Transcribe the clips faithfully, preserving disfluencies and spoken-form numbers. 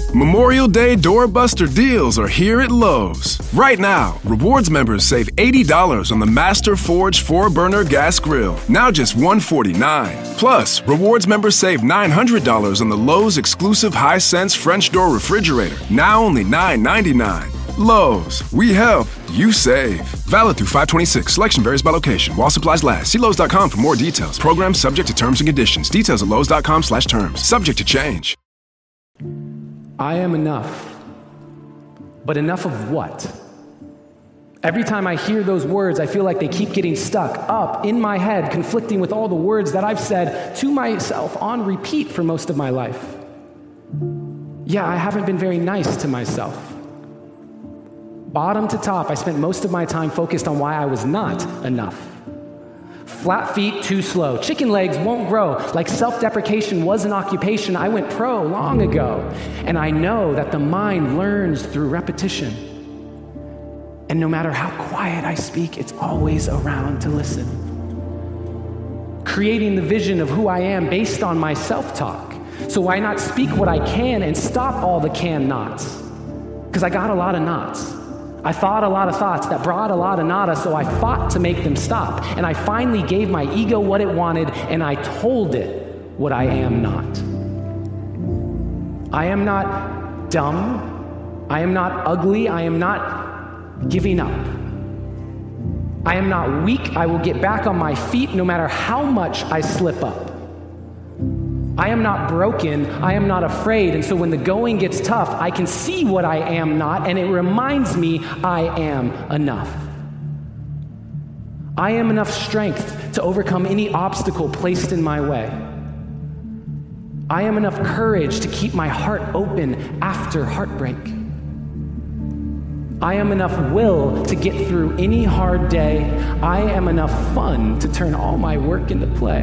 Memorial Day doorbuster deals are here at Lowe's. Right now, Rewards members save eighty dollars on the Master Forge four burner gas grill, now just one hundred forty-nine dollars. Plus, Rewards members save nine hundred dollars on the Lowe's exclusive Hisense French door refrigerator, now only nine ninety-nine. Lowe's, we help, you save. Valid through five twenty-six. Selection varies by location. While supplies last. See Lowe's dot com for more details. Program subject to terms and conditions. Details at Lowe's dot com slash terms. Subject to change. I am enough. But enough of what? Every time I hear those words, I feel like they keep getting stuck up in my head, conflicting with all the words that I've said to myself on repeat for most of my life. Yeah, I haven't been very nice to myself. Bottom to top, I spent most of my time focused on why I was not enough. Flat feet, too slow. Chicken legs won't grow. Like self-deprecation was an occupation, I went pro long ago. And I know that the mind learns through repetition. And no matter how quiet I speak, it's always around to listen. Creating the vision of who I am based on my self-talk. So why not speak what I can and stop all the can-nots? Because I got a lot of knots. I thought a lot of thoughts that brought a lot of nada, so I fought to make them stop. And I finally gave my ego what it wanted, and I told it what I am not. I am not dumb. I am not ugly. I am not giving up. I am not weak. I will get back on my feet no matter how much I slip up. I am not broken, I am not afraid, and so when the going gets tough, I can see what I am not, and it reminds me I am enough. I am enough strength to overcome any obstacle placed in my way. I am enough courage to keep my heart open after heartbreak. I am enough will to get through any hard day. I am enough fun to turn all my work into play.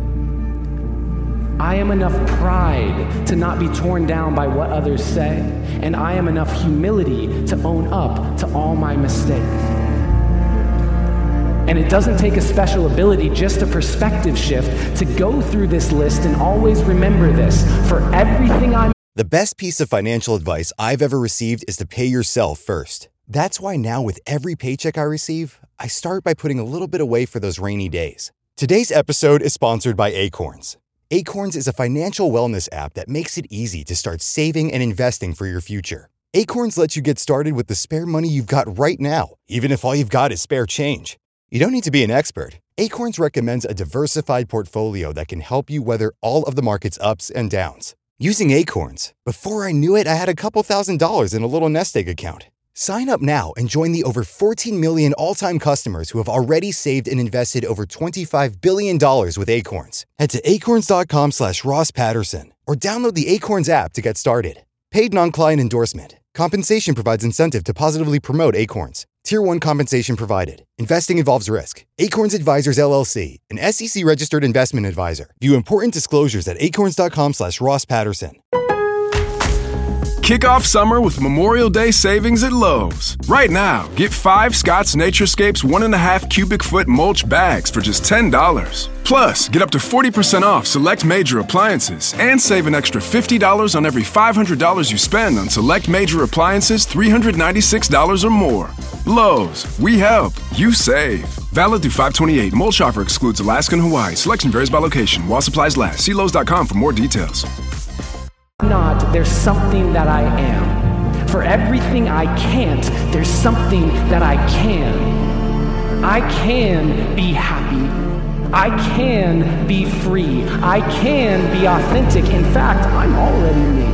I am enough pride to not be torn down by what others say, and I am enough humility to own up to all my mistakes. And it doesn't take a special ability, just a perspective shift to go through this list and always remember this. For everything I'm The best piece of financial advice I've ever received is to pay yourself first. That's why now with every paycheck I receive, I start by putting a little bit away for those rainy days. Today's episode is sponsored by Acorns. Acorns is a financial wellness app that makes it easy to start saving and investing for your future. Acorns lets you get started with the spare money you've got right now, even if all you've got is spare change. You don't need to be an expert. Acorns recommends a diversified portfolio that can help you weather all of the market's ups and downs. Using Acorns, before I knew it, I had a couple thousand dollars in a little nest egg account. Sign up now and join the over fourteen million all-time customers who have already saved and invested over twenty-five billion dollars with Acorns. Head to acorns.com slash Ross Patterson or download the Acorns app to get started. Paid non-client endorsement. Compensation provides incentive to positively promote Acorns. Tier one compensation provided. Investing involves risk. Acorns Advisors, L L C, an S E C-registered investment advisor. View important disclosures at acorns.com slash Ross Patterson. Kick off summer with Memorial Day savings at Lowe's. Right now, get five Scott's Naturescapes one and a half cubic foot mulch bags for just ten dollars. Plus, get up to forty percent off select major appliances and save an extra fifty dollars on every five hundred dollars you spend on select major appliances three hundred ninety-six dollars or more. Lowe's, we help, you save. Valid through five twenty-eight. Mulch offer excludes Alaska and Hawaii. Selection varies by location. While supplies last. See Lowe's dot com for more details. Not, there's something that I am. For everything I can't, there's something that I can. I can be happy. I can be free. I can be authentic. In fact, I'm already me.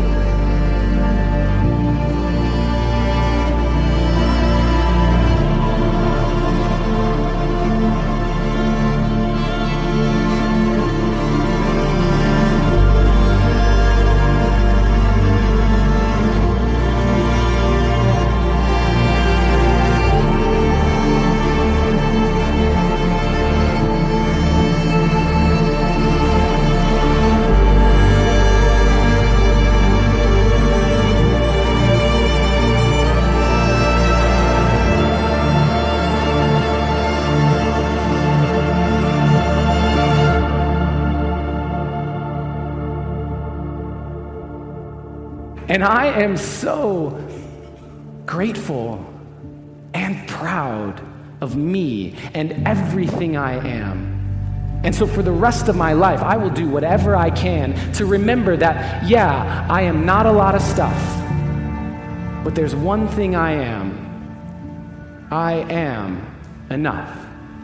And I am so grateful and proud of me and everything I am. And so for the rest of my life, I will do whatever I can to remember that, yeah, I am not a lot of stuff, but there's one thing I am. I am enough.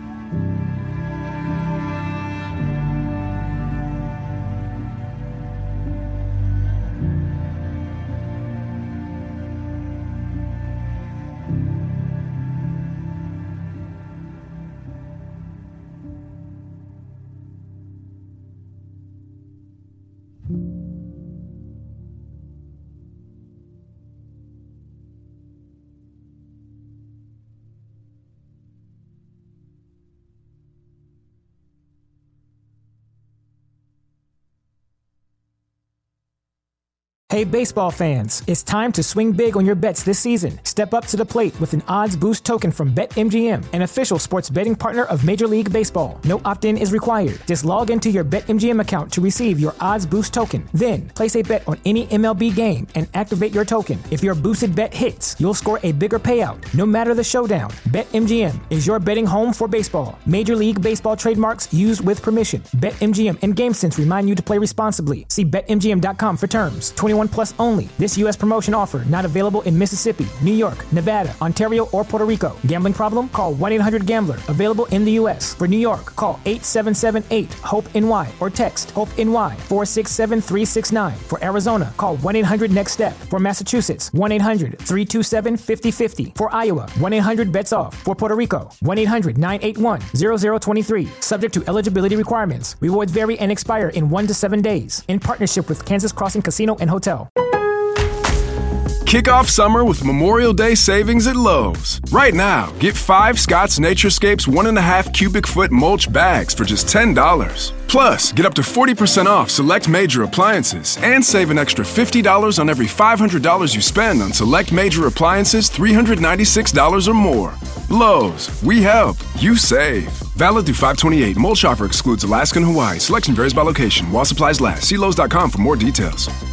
Hey baseball fans, it's time to swing big on your bets this season. Step up to the plate with an odds boost token from BetMGM, an official sports betting partner of Major League Baseball. No opt-in is required. Just log into your BetMGM account to receive your odds boost token. Then, place a bet on any M L B game and activate your token. If your boosted bet hits, you'll score a bigger payout, no matter the showdown. BetMGM is your betting home for baseball. Major League Baseball trademarks used with permission. BetMGM and GameSense remind you to play responsibly. See Bet M G M dot com for terms. twenty-one plus only. This U S promotion offer not available in Mississippi, New York, Nevada, Ontario, or Puerto Rico. Gambling problem? Call one eight hundred gambler. Available in the U S. For New York, call eight seven seven eight HOPE N Y or text HOPE-N Y four six seven three six nine. For Arizona, call one eight hundred next step. For Massachusetts, one eight hundred three two seven five zero five zero. For Iowa, one eight hundred bets off. For Puerto Rico, one eight hundred nine eight one zero zero two three. Subject to eligibility requirements. Rewards vary and expire in one to seven days. In partnership with Kansas Crossing Casino and Hotel. Kick off summer with Memorial Day savings at Lowe's. Right now, get five Scott's Naturescapes one and a half cubic foot mulch bags for just ten dollars. Plus, get up to forty percent off select major appliances and save an extra fifty dollars on every five hundred dollars you spend on select major appliances three hundred ninety-six dollars or more. Lowe's, we help, you save. Valid through five twenty-eight. Mulch offer excludes Alaska and Hawaii. Selection varies by location. While supplies last. See Lowe's dot com for more details.